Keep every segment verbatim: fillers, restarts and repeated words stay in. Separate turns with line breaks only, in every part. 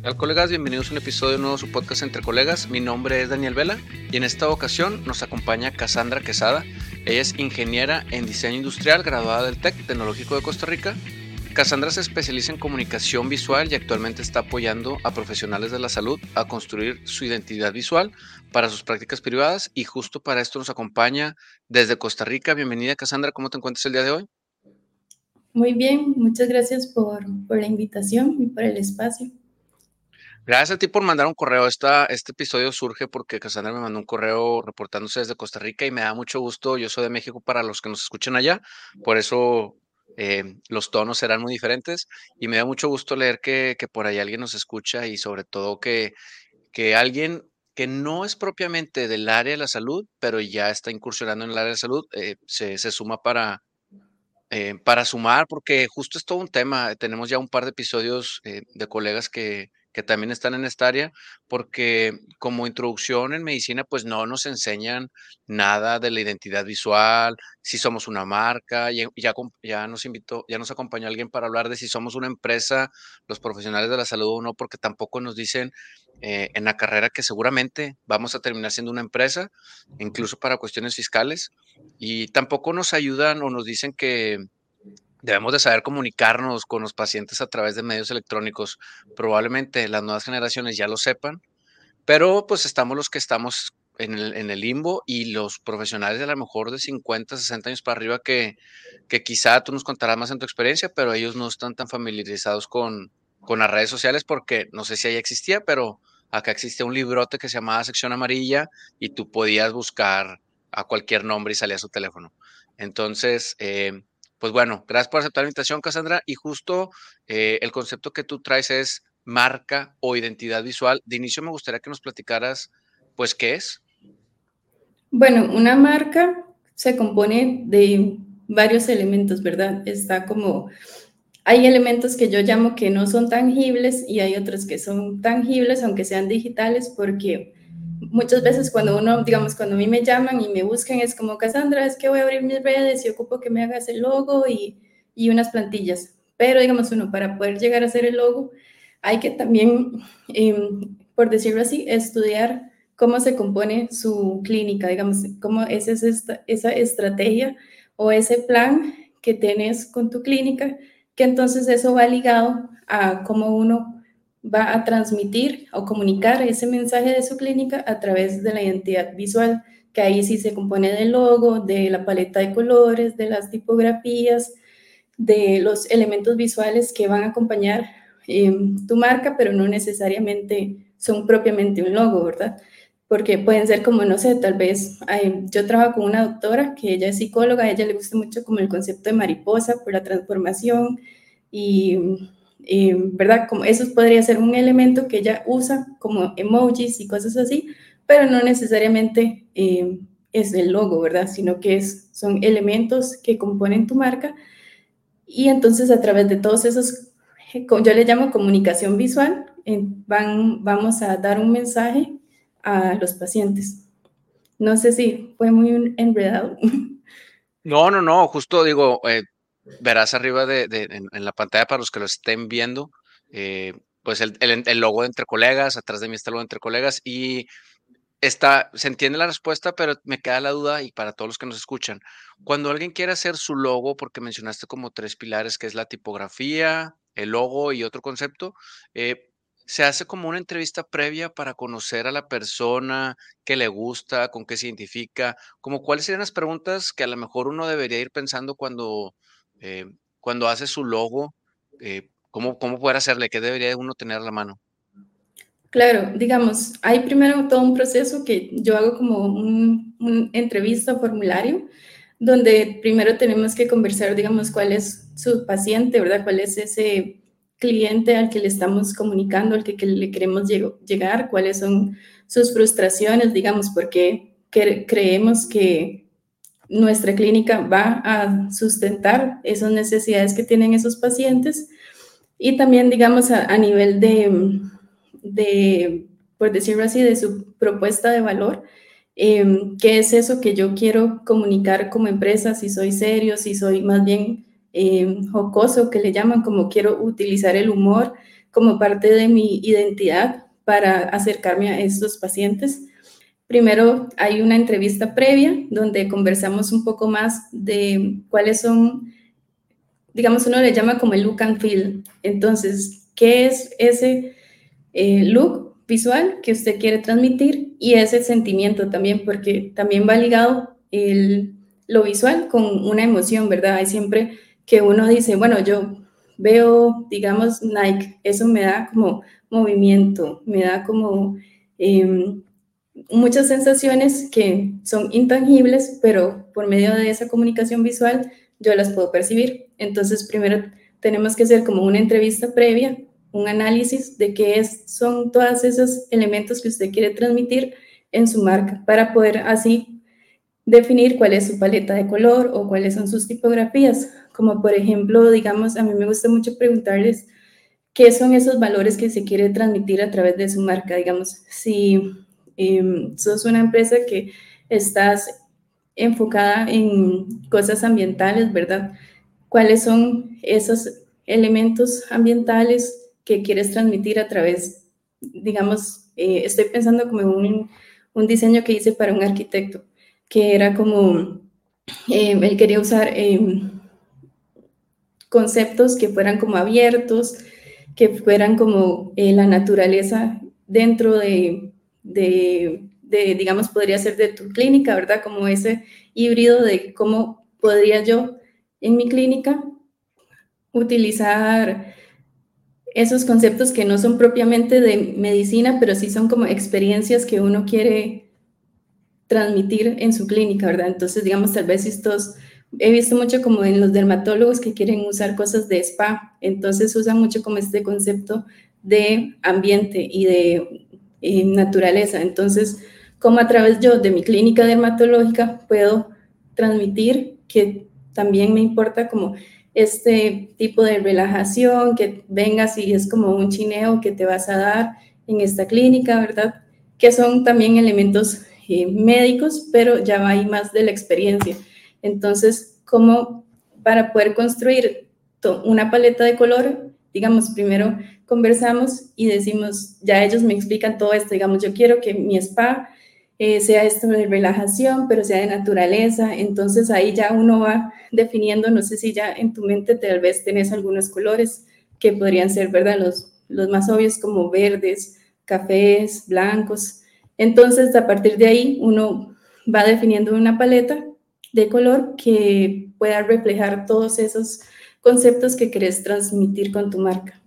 Hola colegas, bienvenidos a un episodio nuevo de su podcast Entre Colegas. Mi nombre es Daniel Vela y en esta ocasión nos acompaña Cassandra Quesada. Ella es ingeniera en diseño industrial, graduada del TEC Tecnológico de Costa Rica. Cassandra se especializa en comunicación visual y actualmente está apoyando a profesionales de la salud a construir su identidad visual para sus prácticas privadas, y justo para esto nos acompaña desde Costa Rica. Bienvenida, Cassandra, ¿cómo te encuentras el día de hoy?
Muy bien, muchas gracias por, por la invitación y por el espacio.
Gracias a ti por mandar un correo. Esta, este episodio surge porque Cassandra me mandó un correo reportándose desde Costa Rica y me da mucho gusto. Yo soy de México para los que nos escuchan allá, por eso eh, los tonos serán muy diferentes y me da mucho gusto leer que, que por ahí alguien nos escucha, y sobre todo que, que alguien que no es propiamente del área de la salud, pero ya está incursionando en el área de salud, eh, se, se suma para, eh, para sumar, porque justo es todo un tema. Tenemos ya un par de episodios eh, de colegas que, que también están en esta área, porque como introducción en medicina, pues no nos enseñan nada de la identidad visual, si somos una marca. Y ya, com- ya nos invitó, ya nos acompañó alguien para hablar de si somos una empresa, los profesionales de la salud o no, porque tampoco nos dicen eh, en la carrera que seguramente vamos a terminar siendo una empresa, incluso para cuestiones fiscales. Y tampoco nos ayudan o nos dicen que debemos de saber comunicarnos con los pacientes a través de medios electrónicos. Probablemente las nuevas generaciones ya lo sepan, pero pues estamos los que estamos en el, en el limbo, y los profesionales de a lo mejor de cincuenta, sesenta años para arriba que, que quizá tú nos contarás más en tu experiencia, pero ellos no están tan familiarizados con, con las redes sociales, porque no sé si ahí existía, pero acá existía un librote que se llamaba Sección Amarilla y tú podías buscar a cualquier nombre y salía su teléfono. Entonces, eh, pues bueno, gracias por aceptar la invitación, Cassandra. Y justo eh, el concepto que tú traes es marca o identidad visual. De inicio me gustaría que nos platicaras, pues, ¿qué es?
Bueno, una marca se compone de varios elementos, ¿verdad? Está como, hay elementos que yo llamo que no son tangibles y hay otros que son tangibles, aunque sean digitales, porque muchas veces cuando uno, digamos, cuando a mí me llaman y me buscan, es como, Cassandra, es que voy a abrir mis redes y ocupo que me hagas el logo y, y unas plantillas. Pero, digamos, uno, para poder llegar a hacer el logo, hay que también, eh, por decirlo así, estudiar cómo se compone su clínica, digamos, cómo es esa, esa estrategia o ese plan que tienes con tu clínica, que entonces eso va ligado a cómo uno va a transmitir o comunicar ese mensaje de su clínica a través de la identidad visual, que ahí sí se compone del logo, de la paleta de colores, de las tipografías, de los elementos visuales que van a acompañar eh, tu marca, pero no necesariamente son propiamente un logo, ¿verdad? Porque pueden ser como, no sé, tal vez, eh, yo trabajo con una doctora que ella es psicóloga, a ella le gusta mucho como el concepto de mariposa por la transformación y, eh, ¿verdad? Como eso podría ser un elemento que ella usa como emojis y cosas así, pero no necesariamente eh, es el logo, ¿verdad? Sino que es, son elementos que componen tu marca, y entonces a través de todos esos, yo le llamo comunicación visual, van, vamos a dar un mensaje a los pacientes. No sé si fue muy enredado.
No, no, no, justo digo, eh, verás arriba de, de en, en la pantalla para los que lo estén viendo, eh, pues el, el, el logo de Entre Colegas. Atrás de mí está el logo de Entre Colegas y está, se entiende la respuesta, pero me queda la duda, y para todos los que nos escuchan, cuando alguien quiere hacer su logo, porque mencionaste como tres pilares, que es la tipografía, el logo y otro concepto, eh, se hace como una entrevista previa para conocer a la persona, qué le gusta, con qué se identifica, como cuáles serían las preguntas que a lo mejor uno debería ir pensando cuando, eh, cuando hace su logo, eh, cómo, cómo poder hacerle, qué debería uno tener a la mano.
Claro, digamos, hay primero todo un proceso que yo hago como un, un entrevista formulario, donde primero tenemos que conversar, digamos, cuál es su paciente, ¿verdad? ¿Cuál es ese cliente al que le estamos comunicando, al que, que le queremos lleg llegar? ¿Cuáles son sus frustraciones, digamos, porque cre creemos que nuestra clínica va a sustentar esas necesidades que tienen esos pacientes? Y también, digamos, a, a nivel de, de, por decirlo así, de su propuesta de valor, eh, qué es eso que yo quiero comunicar como empresa, si soy serio, si soy más bien eh, jocoso, que le llaman, como quiero utilizar el humor, como parte de mi identidad para acercarme a estos pacientes. Primero hay una entrevista previa donde conversamos un poco más de cuáles son, digamos, uno le llama como el look and feel. Entonces, ¿qué es ese eh, look visual que usted quiere transmitir? Y ese sentimiento también, porque también va ligado el, lo visual con una emoción, ¿verdad? Hay siempre que uno dice, bueno, yo veo, digamos, Nike, eso me da como movimiento, me da como eh, muchas sensaciones que son intangibles, pero por medio de esa comunicación visual yo las puedo percibir. Entonces, primero tenemos que hacer como una entrevista previa, un análisis de qué es, son todos esos elementos que usted quiere transmitir en su marca, para poder así definir cuál es su paleta de color o cuáles son sus tipografías. Como por ejemplo, digamos, a mí me gusta mucho preguntarles qué son esos valores que se quiere transmitir a través de su marca. Digamos, si eh, sos una empresa que estás enfocada en cosas ambientales, ¿verdad? ¿Cuáles son esos elementos ambientales que quieres transmitir a través, digamos, eh, estoy pensando como en un, un diseño que hice para un arquitecto, que era como, eh, él quería usar eh, conceptos que fueran como abiertos, que fueran como eh, la naturaleza dentro de, de, de, digamos, podría ser de tu clínica, ¿verdad? Como ese híbrido de cómo podría yo en mi clínica utilizar esos conceptos que no son propiamente de medicina, pero sí son como experiencias que uno quiere transmitir en su clínica, ¿verdad? Entonces, digamos, tal vez estos, he visto mucho como en los dermatólogos que quieren usar cosas de spa, entonces usan mucho como este concepto de ambiente y de eh, naturaleza. Entonces, como a través yo de mi clínica dermatológica puedo transmitir que también me importa como este tipo de relajación, que vengas y es como un chineo que te vas a dar en esta clínica, ¿verdad? Que son también elementos eh, médicos, pero ya va ahí más de la experiencia. Entonces, como para poder construir una paleta de color, digamos, primero conversamos y decimos, ya ellos me explican todo esto, digamos, yo quiero que mi spa eh, sea esto de relajación, pero sea de naturaleza. Entonces ahí ya uno va definiendo, no sé si ya en tu mente tal vez tenés algunos colores que podrían ser, ¿verdad? Los, los más obvios como verdes, cafés, blancos. Entonces, a partir de ahí, uno va definiendo una paleta de color que pueda reflejar todos esos conceptos que querés transmitir con tu marca.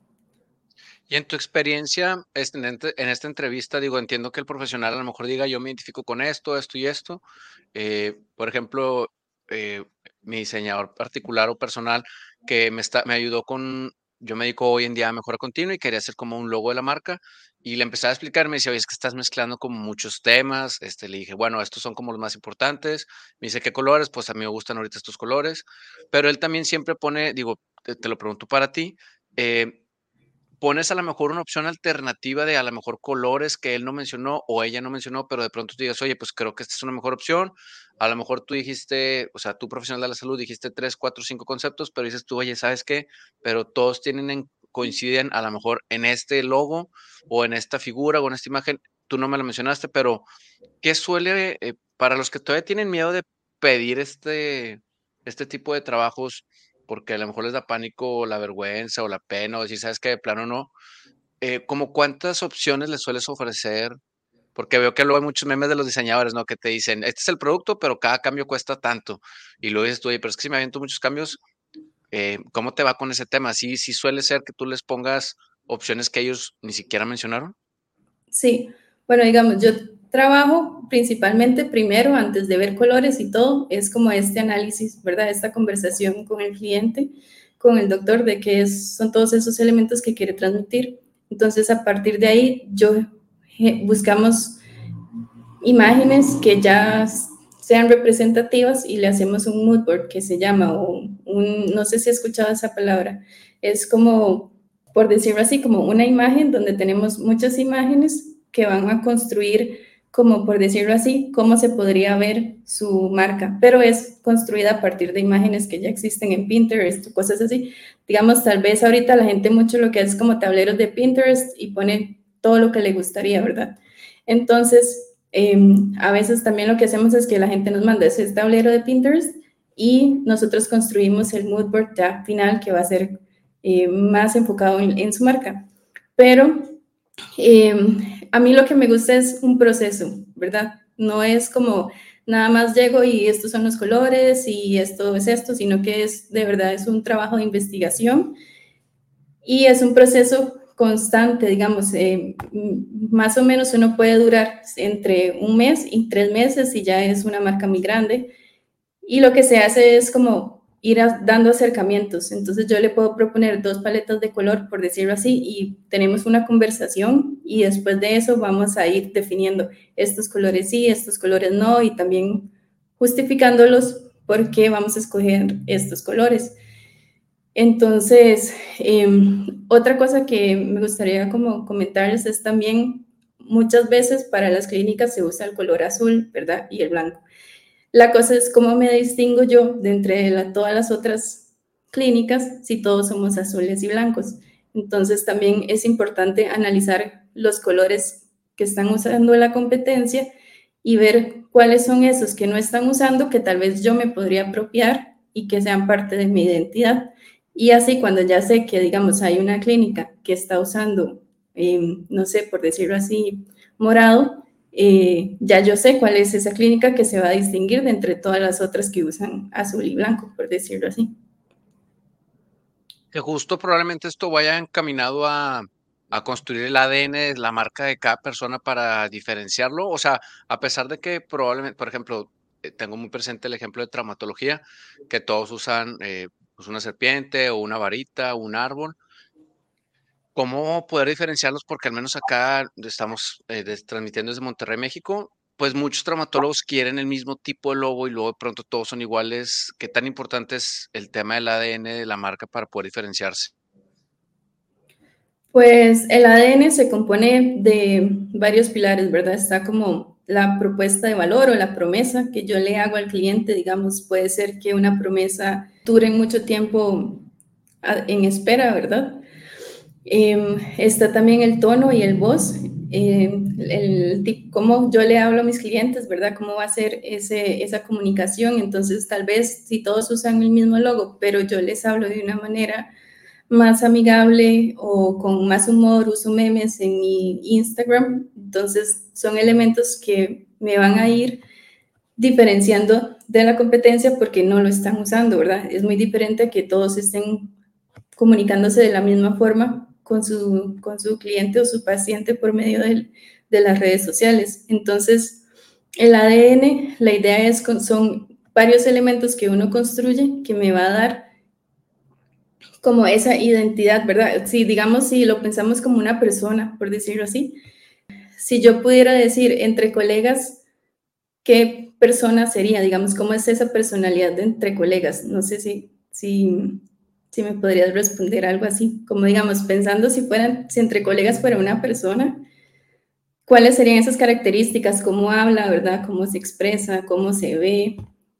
Y en tu experiencia, este, en, ente- en esta entrevista, digo, entiendo que el profesional a lo mejor diga, yo me identifico con esto, esto y esto. Eh, por ejemplo, eh, mi diseñador particular o personal que me, está, me ayudó con, yo me dedico hoy en día a mejora continua y quería hacer como un logo de la marca y le empecé a explicar, me decía, oye, es que estás mezclando como muchos temas. Este, le dije, bueno, estos son como los más importantes. Me dice, ¿qué colores? Pues a mí me gustan ahorita estos colores. Pero él también siempre pone, digo, te, te lo pregunto para ti. eh, Pones a lo mejor una opción alternativa de a lo mejor colores que él no mencionó o ella no mencionó, pero de pronto tú digas, oye, pues creo que esta es una mejor opción. A lo mejor tú dijiste, o sea, tú profesional de la salud dijiste tres, cuatro, cinco conceptos, pero dices tú, oye, ¿sabes qué? Pero todos tienen en- coinciden a lo mejor en este logo o en esta figura o en esta imagen. Tú no me lo mencionaste, pero ¿qué suele, eh, para los que todavía tienen miedo de pedir este, este tipo de trabajos, porque a lo mejor les da pánico o la vergüenza o la pena, o decir, sabes que de plano no, eh, como cuántas opciones les sueles ofrecer? Porque veo que luego hay muchos memes de los diseñadores, ¿no? Que te dicen, este es el producto, pero cada cambio cuesta tanto. Y luego dices tú, oye, pero es que si me aviento muchos cambios, eh, ¿cómo te va con ese tema? ¿Sí, sí suele ser que tú les pongas opciones que ellos ni siquiera mencionaron?
Sí, bueno, digamos, yo trabajo principalmente primero, antes de ver colores y todo, es como este análisis, ¿verdad? Esta conversación con el cliente, con el doctor, de qué es, son todos esos elementos que quiere transmitir. Entonces, a partir de ahí, yo eh, buscamos imágenes que ya sean representativas y le hacemos un mood board que se llama, o un, no sé si he escuchado esa palabra, es como, por decirlo así, como una imagen donde tenemos muchas imágenes que van a construir como por decirlo así, cómo se podría ver su marca, pero es construida a partir de imágenes que ya existen en Pinterest o cosas así. Digamos, tal vez ahorita la gente mucho lo que hace es como tableros de Pinterest y pone todo lo que le gustaría, ¿verdad? Entonces, eh, a veces también lo que hacemos es que la gente nos manda ese tablero de Pinterest y nosotros construimos el mood board ya final que va a ser eh, más enfocado en, en su marca. Pero eh, a mí lo que me gusta es un proceso, ¿verdad? No es como nada más llego y estos son los colores y esto es esto, sino que es de verdad es un trabajo de investigación y es un proceso constante, digamos, eh, más o menos uno puede durar entre un mes y tres meses y ya es una marca muy grande. Y lo que se hace es como ir a, dando acercamientos. Entonces yo le puedo proponer dos paletas de color, por decirlo así, y tenemos una conversación y después de eso vamos a ir definiendo estos colores sí, estos colores no, y también justificándolos por qué vamos a escoger estos colores. Entonces, eh, otra cosa que me gustaría como comentarles es también muchas veces para las clínicas se usa el color azul, ¿verdad? Y el blanco. La cosa es cómo me distingo yo de entre la, todas las otras clínicas si todos somos azules y blancos. Entonces también es importante analizar los colores que están usando la competencia y ver cuáles son esos que no están usando que tal vez yo me podría apropiar y que sean parte de mi identidad. Y así cuando ya sé que, digamos, hay una clínica que está usando, eh, no sé, por decirlo así, morado, eh, ya yo sé cuál es esa clínica que se va a distinguir de entre todas las otras que usan azul y blanco, por decirlo así.
Que justo probablemente esto vaya encaminado a, a construir el A D N de la marca de cada persona para diferenciarlo. O sea, a pesar de que probablemente, por ejemplo, eh, tengo muy presente el ejemplo de traumatología, que todos usan eh, pues una serpiente o una varita o un árbol. ¿Cómo poder diferenciarlos? Porque al menos acá estamos eh, des- transmitiendo desde Monterrey, México, pues muchos traumatólogos quieren el mismo tipo de logo y luego de pronto todos son iguales. ¿Qué tan importante es el tema del A D N de la marca para poder diferenciarse?
Pues el A D N se compone de varios pilares, ¿verdad? Está como la propuesta de valor o la promesa que yo le hago al cliente, digamos, puede ser que una promesa dure mucho tiempo en espera, ¿verdad? Eh, está también el tono y el voz, eh, el, el, cómo yo le hablo a mis clientes, ¿verdad? Cómo va a ser ese, esa comunicación. Entonces, tal vez si todos usan el mismo logo, pero yo les hablo de una manera más amigable o con más humor, uso memes en mi Instagram, entonces son elementos que me van a ir diferenciando de la competencia porque no lo están usando, ¿verdad? Es muy diferente a que todos estén comunicándose de la misma forma con su, con su cliente o su paciente por medio de, de las redes sociales. Entonces, el A D N, la idea es, son varios elementos que uno construye que me va a dar como esa identidad, ¿verdad? Si digamos, si lo pensamos como una persona, por decirlo así, si yo pudiera decir entre colegas, ¿qué persona sería? Digamos, ¿cómo es esa personalidad de entre colegas? No sé si, si, si me podrías responder algo así, como digamos, pensando si fueran, si entre colegas fuera una persona, ¿cuáles serían esas características? ¿Cómo habla, verdad? ¿Cómo se expresa? ¿Cómo se ve?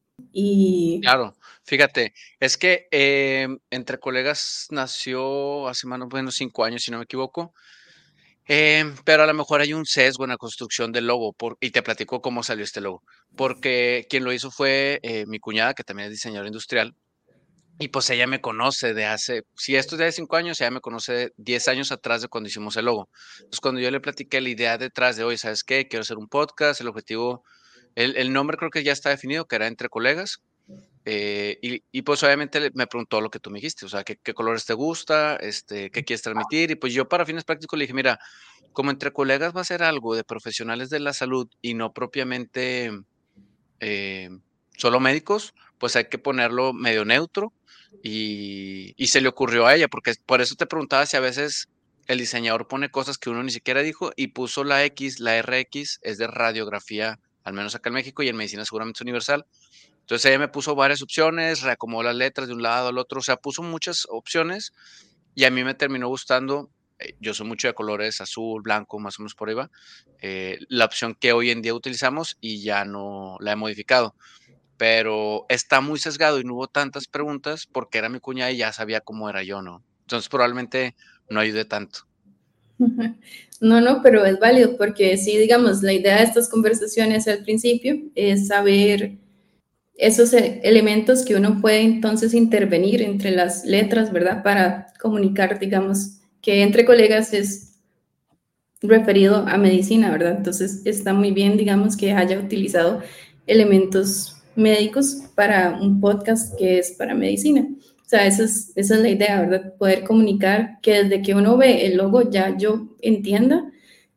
Y
Claro, fíjate, es que em, Entre Colegas nació hace más o menos cinco años, si no me equivoco, em, pero a lo mejor hay un sesgo en la construcción del logo, por- y te platico cómo salió este logo, porque quien lo hizo fue eh, mi cuñada, que también es diseñadora industrial, y pues ella me conoce de hace, si esto es de hace cinco años, ella me conoce de diez años atrás de cuando hicimos el logo. Entonces, cuando yo le platiqué la idea detrás de hoy, ¿sabes qué? Quiero hacer un podcast, el objetivo, el, el nombre creo que ya está definido, que era Entre Colegas. Eh, y, y, pues obviamente le- me preguntó lo que tú me dijiste, o sea, ¿qué, qué colores te gusta? Este, ¿qué quieres transmitir? Y pues yo para fines prácticos le dije, mira, como Entre Colegas va a ser algo de profesionales de la salud y no propiamente eh, solo médicos, pues hay que ponerlo medio neutro y, y se le ocurrió a ella, porque por eso te preguntaba si a veces el diseñador pone cosas que uno ni siquiera dijo y puso la X, la R X es de radiografía, al menos acá en México y en medicina seguramente es universal. Entonces ella me puso varias opciones, reacomodó las letras de un lado al otro, o sea, puso muchas opciones y a mí me terminó gustando eh, yo soy mucho de colores azul, blanco, más o menos por ahí va, eh, la opción que hoy en día utilizamos y ya no la he modificado. Pero está muy sesgado y no hubo tantas preguntas porque era mi cuñada y ya sabía cómo era yo, ¿no? Entonces, probablemente no ayude tanto.
No, no, pero es válido porque sí, digamos, la idea de estas conversaciones al principio es saber esos e- elementos que uno puede entonces intervenir entre las letras, ¿verdad? Para comunicar, digamos, que entre colegas es referido a medicina, ¿verdad? Entonces está muy bien, digamos, que haya utilizado elementos médicos para un podcast que es para medicina. O sea, esa es, esa es la idea, ¿verdad? Poder comunicar que desde que uno ve el logo ya yo entienda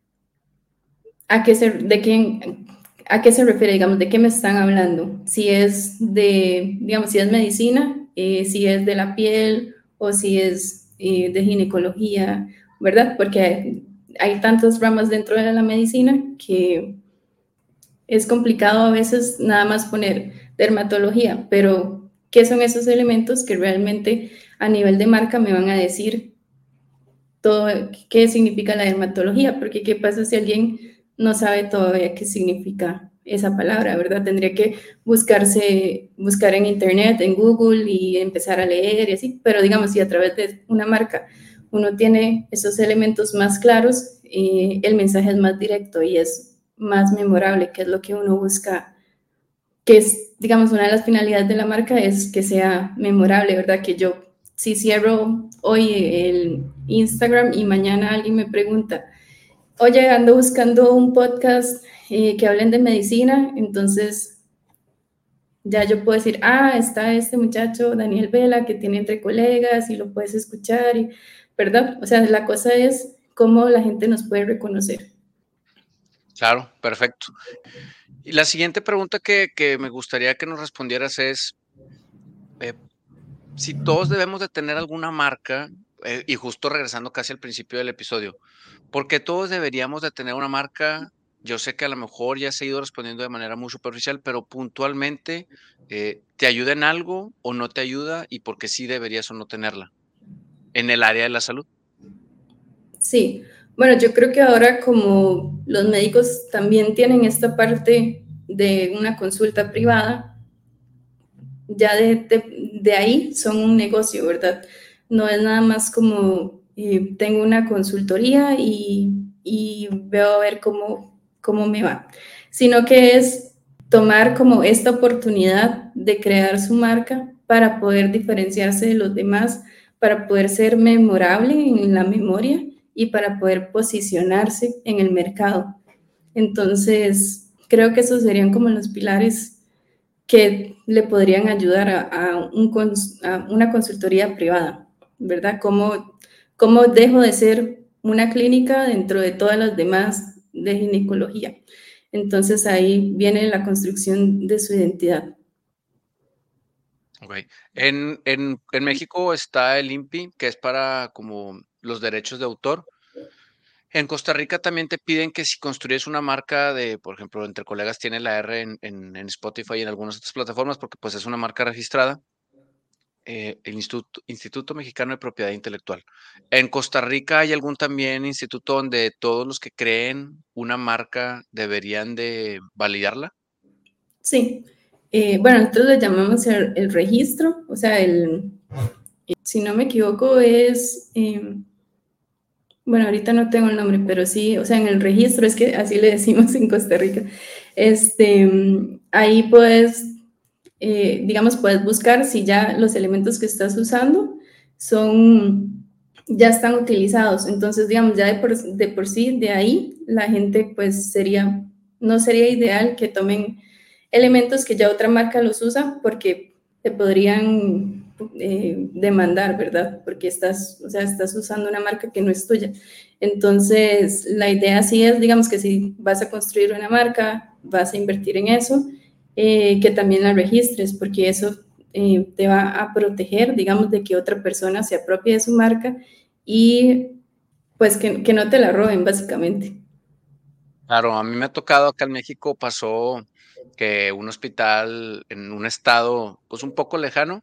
a qué se, de quién, a qué se refiere, digamos, de qué me están hablando. Si es de, digamos, si es medicina, eh, si es de la piel o si es eh, de ginecología, ¿verdad? Porque hay, hay tantas ramas dentro de la medicina que es complicado a veces nada más poner dermatología, pero ¿qué son esos elementos que realmente a nivel de marca me van a decir todo qué significa la dermatología? Porque qué pasa si alguien no sabe todavía qué significa esa palabra, ¿verdad? Tendría que buscarse, buscar en internet, en Google y empezar a leer y así, pero digamos, si a través de una marca uno tiene esos elementos más claros, eh, el mensaje es más directo y es más memorable, que es lo que uno busca, que es, digamos, una de las finalidades de la marca es que sea memorable, ¿verdad? Que yo, si cierro hoy el Instagram y mañana alguien me pregunta, oye, ando buscando un podcast eh, que hablen de medicina, entonces ya yo puedo decir, ah, está este muchacho, Daniel Vela, que tiene entre colegas y lo puedes escuchar, y, ¿verdad? O sea, la cosa es cómo la gente nos puede reconocer.
Claro, perfecto. Y la siguiente pregunta que, que me gustaría que nos respondieras es, eh, si todos debemos de tener alguna marca, eh, y justo regresando casi al principio del episodio, ¿por qué todos deberíamos de tener una marca? Yo sé que a lo mejor ya se ha ido respondiendo de manera muy superficial, pero puntualmente, eh, ¿te ayuda en algo o no te ayuda? Y por qué sí deberías o no tenerla en el área de la salud.
Sí, bueno, yo creo que ahora como los médicos también tienen esta parte de una consulta privada, ya de, de, de ahí son un negocio, ¿verdad? No es nada más como eh, tengo una consultoría y, y veo a ver cómo, cómo me va, sino que es tomar como esta oportunidad de crear su marca para poder diferenciarse de los demás, para poder ser memorable en la memoria y para poder posicionarse en el mercado. Entonces, creo que esos serían como los pilares que le podrían ayudar a, a, un, a una consultoría privada, ¿verdad? ¿Cómo, ¿Cómo dejo de ser una clínica dentro de todas las demás de ginecología? Entonces ahí viene la construcción de su identidad.
Okey. En en en México está el INPI, que es para como los derechos de autor. En Costa Rica también te piden que si construyes una marca de, por ejemplo, Entre Colegas tiene la R en en en Spotify y en algunas otras plataformas, porque, pues, es una marca registrada, eh, el Instituto Instituto Mexicano de Propiedad Intelectual. ¿En Costa Rica hay algún también instituto donde todos los que creen una marca deberían de validarla?
Sí, eh, bueno, nosotros le llamamos el, el registro, o sea, el, si no me equivoco es... Eh, bueno, ahorita no tengo el nombre, pero sí, o sea, en el registro, es que así le decimos en Costa Rica, este, ahí puedes, eh, digamos, puedes buscar si ya los elementos que estás usando son, ya están utilizados. Entonces, digamos, ya de por, de por sí, de ahí, la gente pues sería, no sería ideal que tomen elementos que ya otra marca los usa porque te podrían eh, demandar, ¿verdad? Porque estás, o sea, estás usando una marca que no es tuya. Entonces, la idea sí es, digamos, que si vas a construir una marca, vas a invertir en eso, eh, que también la registres, porque eso eh, te va a proteger, digamos, de que otra persona se apropie de su marca y pues que, que no te la roben, básicamente.
Claro, a mí me ha tocado acá en México, pasó que un hospital en un estado, pues, un poco lejano,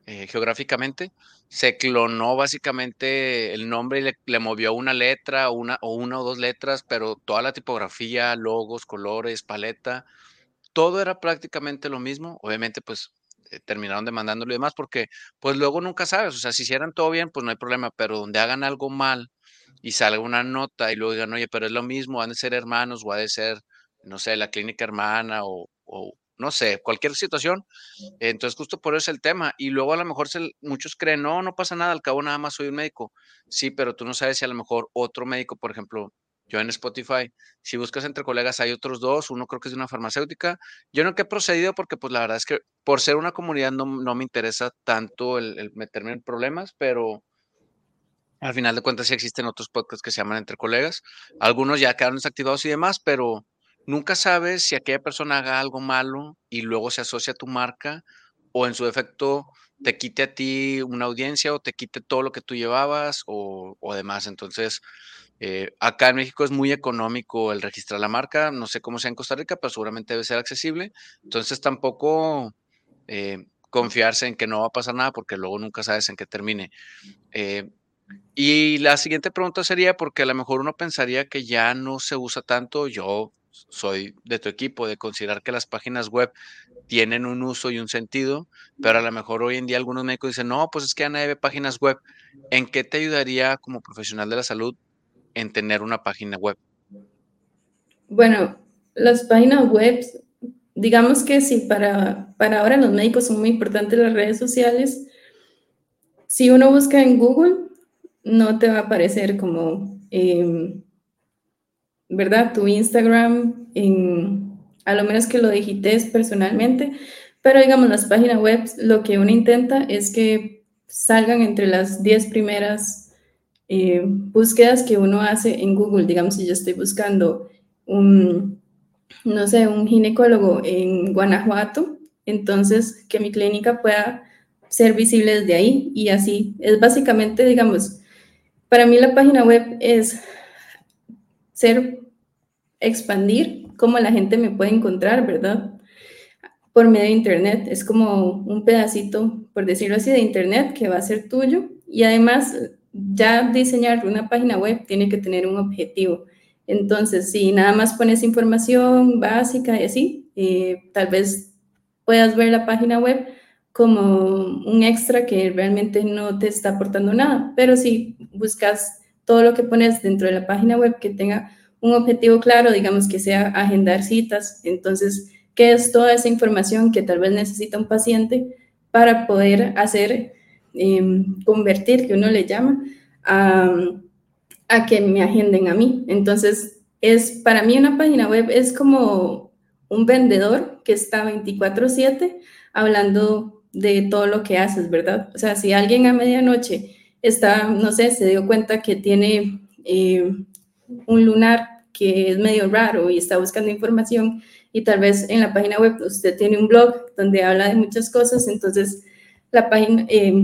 eh, geográficamente, se clonó básicamente el nombre y le, le movió una letra una, o una o dos letras, pero toda la tipografía, logos, colores, paleta, todo era prácticamente lo mismo. Obviamente, pues, eh, terminaron demandándolo y demás, porque, pues, luego nunca sabes, o sea, si hicieran todo bien, pues, no hay problema, pero donde hagan algo mal y salga una nota y luego digan: "Oye, pero es lo mismo, han de ser hermanos o ha de ser, no sé, la clínica hermana", o o no sé, cualquier situación. Entonces, justo por eso es el tema. Y luego a lo mejor se muchos creen: "No, no pasa nada, al cabo nada más soy un médico". Sí, pero tú no sabes si a lo mejor otro médico, por ejemplo, yo en Spotify, si buscas entre colegas hay otros dos, uno creo que es de una farmacéutica. Yo nunca he procedido porque, pues, la verdad es que por ser una comunidad no no me interesa tanto el el meterme en problemas, pero al final de cuentas sí existen otros podcasts que se llaman Entre Colegas. Algunos ya quedaron desactivados y demás, pero nunca sabes si aquella persona haga algo malo y luego se asocia a tu marca, o en su defecto te quite a ti una audiencia o te quite todo lo que tú llevabas o o demás. Entonces, eh, acá en México es muy económico el registrar la marca, no sé cómo sea en Costa Rica, pero seguramente debe ser accesible. Entonces, tampoco, eh, confiarse en que no va a pasar nada, porque luego nunca sabes en qué termine. Eh, y la siguiente pregunta sería, porque a lo mejor uno pensaría que ya no se usa tanto. Yo soy de tu equipo, de considerar que las páginas web tienen un uso y un sentido, pero a lo mejor hoy en día algunos médicos dicen: "No, pues es que ya nadie ve páginas web". ¿En qué te ayudaría como profesional de la salud en tener una página web?
Bueno, las páginas web, digamos que sí, para, para ahora los médicos son muy importantes las redes sociales. Si uno busca en Google, no te va a aparecer como, eh, ¿verdad? Tu Instagram, en, a lo menos que lo digites personalmente, pero digamos, las páginas web, lo que uno intenta es que salgan entre las diez primeras eh, búsquedas que uno hace en Google. Digamos, si yo estoy buscando un, no sé, un ginecólogo en Guanajuato, entonces que mi clínica pueda ser visible desde ahí y así. Es básicamente, digamos, para mí la página web es ser, expandir cómo la gente me puede encontrar, ¿verdad? Por medio de Internet. Es como un pedacito, por decirlo así, de Internet que va a ser tuyo. Y además, ya diseñar una página web tiene que tener un objetivo. Entonces, si nada más pones información básica y así, eh, tal vez puedas ver la página web como un extra que realmente no te está aportando nada. Pero si buscas todo lo que pones dentro de la página web que tenga un objetivo claro, digamos que sea agendar citas, entonces qué es toda esa información que tal vez necesita un paciente para poder hacer, eh, convertir, que uno le llama, a, a que me agenden a mí. Entonces, es para mí una página web es como un vendedor que está veinticuatro siete hablando de todo lo que haces, ¿verdad? O sea, si alguien a medianoche está, no sé, se dio cuenta que tiene eh, un lunar que es medio raro y está buscando información y tal vez en la página web usted tiene un blog donde habla de muchas cosas, entonces la página, eh,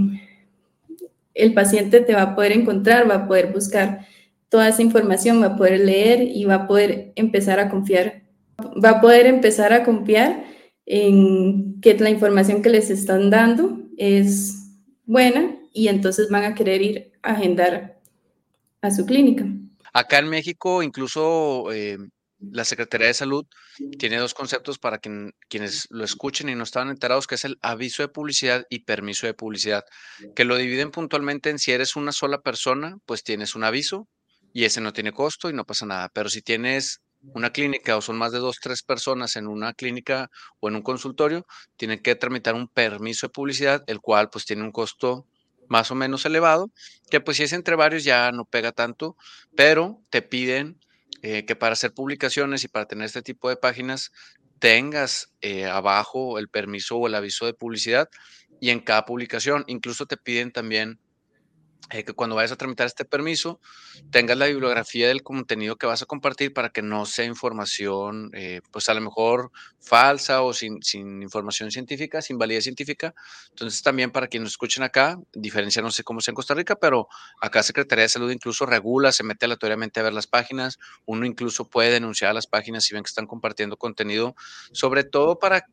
el paciente te va a poder encontrar, va a poder buscar toda esa información, va a poder leer y va a poder empezar a confiar, va a poder empezar a confiar en que la información que les están dando es buena y entonces van a querer ir a agendar a su clínica.
Acá en México, incluso, eh, la Secretaría de Salud tiene dos conceptos para quien quienes lo escuchen y no estaban enterados, que es el aviso de publicidad y permiso de publicidad, que lo dividen puntualmente en si eres una sola persona, pues tienes un aviso y ese no tiene costo y no pasa nada. Pero si tienes una clínica o son más de dos, tres personas en una clínica o en un consultorio, tienen que tramitar un permiso de publicidad, el cual, pues, tiene un costo más o menos elevado, que, pues, si es entre varios ya no pega tanto, pero te piden, eh, que para hacer publicaciones y para tener este tipo de páginas tengas, eh, abajo el permiso o el aviso de publicidad y en cada publicación. Incluso te piden también, eh, que cuando vayas a tramitar este permiso, tengas la bibliografía del contenido que vas a compartir para que no sea información, eh, pues, a lo mejor falsa o sin sin información científica, sin validez científica. Entonces, también para quienes nos escuchen acá, diferencia no sé cómo sea en Costa Rica, pero acá Secretaría de Salud incluso regula, se mete aleatoriamente a ver las páginas. Uno incluso puede denunciar a las páginas si ven que están compartiendo contenido, sobre todo para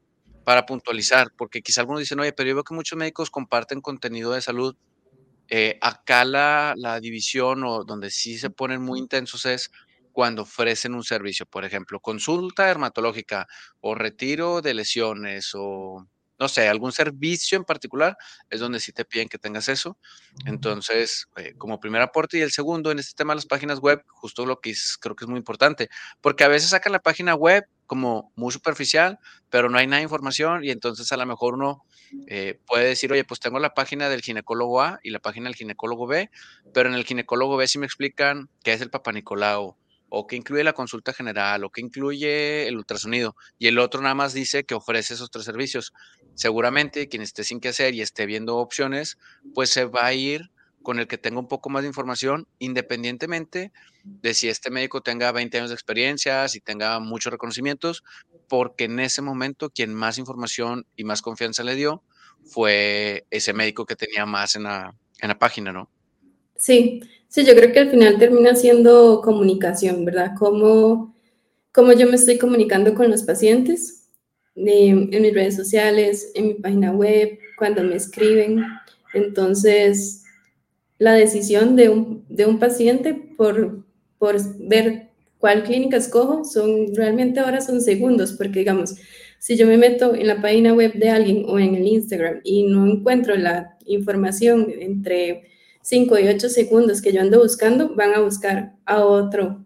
para puntualizar, porque quizá algunos dicen, oye, pero yo veo que muchos médicos comparten contenido de salud. Eh, acá la la división o donde sí se ponen muy intensos es cuando ofrecen un servicio, por ejemplo, consulta dermatológica o retiro de lesiones o, no sé, algún servicio en particular, es donde sí te piden que tengas eso. Entonces, eh, como primer aporte y el segundo en este tema de las páginas web, justo lo que es creo que es muy importante, porque a veces sacan la página web como muy superficial, pero no hay nada de información y entonces a lo mejor uno eh, puede decir, oye, pues tengo la página del ginecólogo A y la página del ginecólogo B, pero en el ginecólogo B sí me explican qué es el Papá Nicolau, o qué incluye la consulta general, o qué incluye el ultrasonido, y el otro nada más dice que ofrece esos tres servicios. Seguramente quien esté sin qué hacer y esté viendo opciones, pues se va a ir con el que tenga un poco más de información, independientemente de si este médico tenga veinte años de experiencia, si tenga muchos reconocimientos, porque en ese momento quien más información y más confianza le dio fue ese médico que tenía más en la, en la página, ¿no?
Sí, sí, yo creo que al final termina siendo comunicación, ¿verdad? Cómo, cómo yo me estoy comunicando con los pacientes eh, en mis redes sociales, en mi página web, cuando me escriben. Entonces, la decisión de un, de un paciente por, por ver cuál clínica escojo son realmente ahora son segundos, porque digamos, si yo me meto en la página web de alguien o en el Instagram y no encuentro la información entre cinco y ocho segundos que yo ando buscando, van a buscar a otro,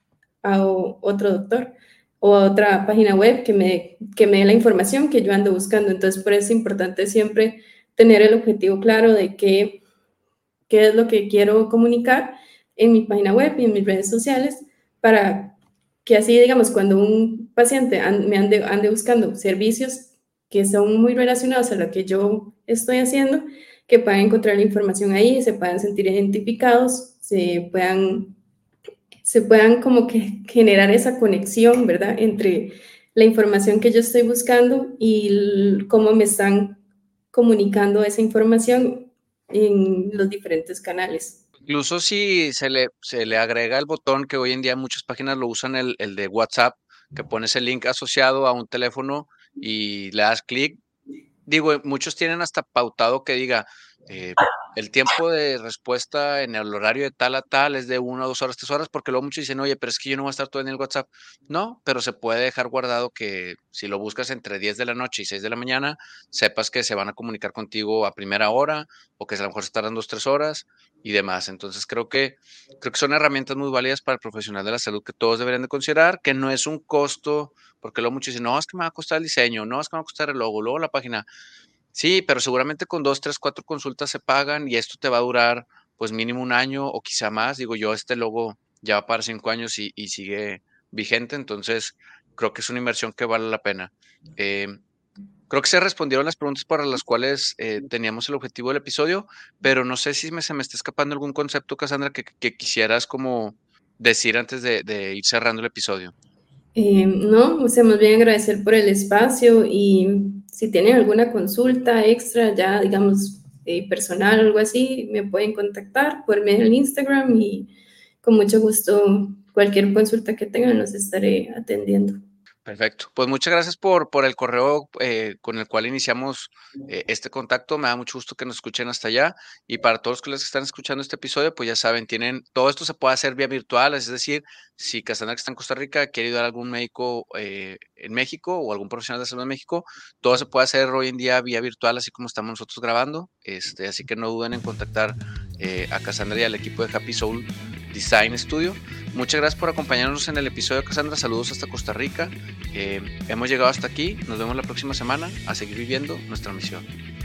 a o- otro doctor o a otra página web que me, que me dé la información que yo ando buscando. Entonces, por eso es importante siempre tener el objetivo claro de que qué es lo que quiero comunicar en mi página web y en mis redes sociales para que así, digamos, cuando un paciente an- me ande, ande buscando servicios que son muy relacionados a lo que yo estoy haciendo, que puedan encontrar la información ahí, se puedan sentir identificados, se puedan, se puedan como que generar esa conexión, ¿verdad?, entre la información que yo estoy buscando y el- cómo me están comunicando esa información en los diferentes canales.
Incluso si se le, se le agrega el botón que hoy en día muchas páginas lo usan, el, el de WhatsApp, que pones el link asociado a un teléfono y le das clic. Digo, eh, muchos tienen hasta pautado que diga, eh, el tiempo de respuesta en el horario de tal a tal es de una, dos horas, tres horas, porque luego muchos dicen, oye, pero es que yo no voy a estar todo en el WhatsApp. No, pero se puede dejar guardado que si lo buscas entre diez de la noche y seis de la mañana, sepas que se van a comunicar contigo a primera hora o que a lo mejor se tardan dos, tres horas y demás. Entonces creo que, creo que son herramientas muy válidas para el profesional de la salud que todos deberían de considerar, que no es un costo, porque luego muchos dicen, no, es que me va a costar el diseño, no, es que me va a costar el logo, luego la página. Sí, pero seguramente con dos, tres, cuatro consultas se pagan y esto te va a durar, pues, mínimo un año o quizá más. Digo yo, este logo ya va para cinco años y y sigue vigente, entonces, creo que es una inversión que vale la pena. Em, Creo que se respondieron las preguntas para las cuales, eh, teníamos el objetivo del episodio, pero no sé si me se me está escapando algún concepto, Cassandra, que que quisieras como decir antes de de ir cerrando el episodio.
Eh, no, o sea, más bien agradecer por el espacio y si tienen alguna consulta extra, ya digamos, eh, personal o algo así, me pueden contactar por medio del Instagram y con mucho gusto cualquier consulta que tengan los estaré atendiendo.
Perfecto. Pues muchas gracias por, por el correo eh, con el cual iniciamos eh, este contacto. Me da mucho gusto que nos escuchen hasta allá. Y para todos los que están escuchando este episodio, pues ya saben, tienen, todo esto se puede hacer vía virtual. Es decir, si Cassandra que está en Costa Rica quiere ayudar a algún médico eh, en México o algún profesional de salud en México, todo se puede hacer hoy en día vía virtual, así como estamos nosotros grabando. Este, así que no duden en contactar eh, a Cassandra y al equipo de Happy Soul Design Studio. Muchas gracias por acompañarnos en el episodio, Cassandra. Saludos hasta Costa Rica. Eh, hemos llegado hasta aquí. Nos vemos la próxima semana a seguir viviendo nuestra misión.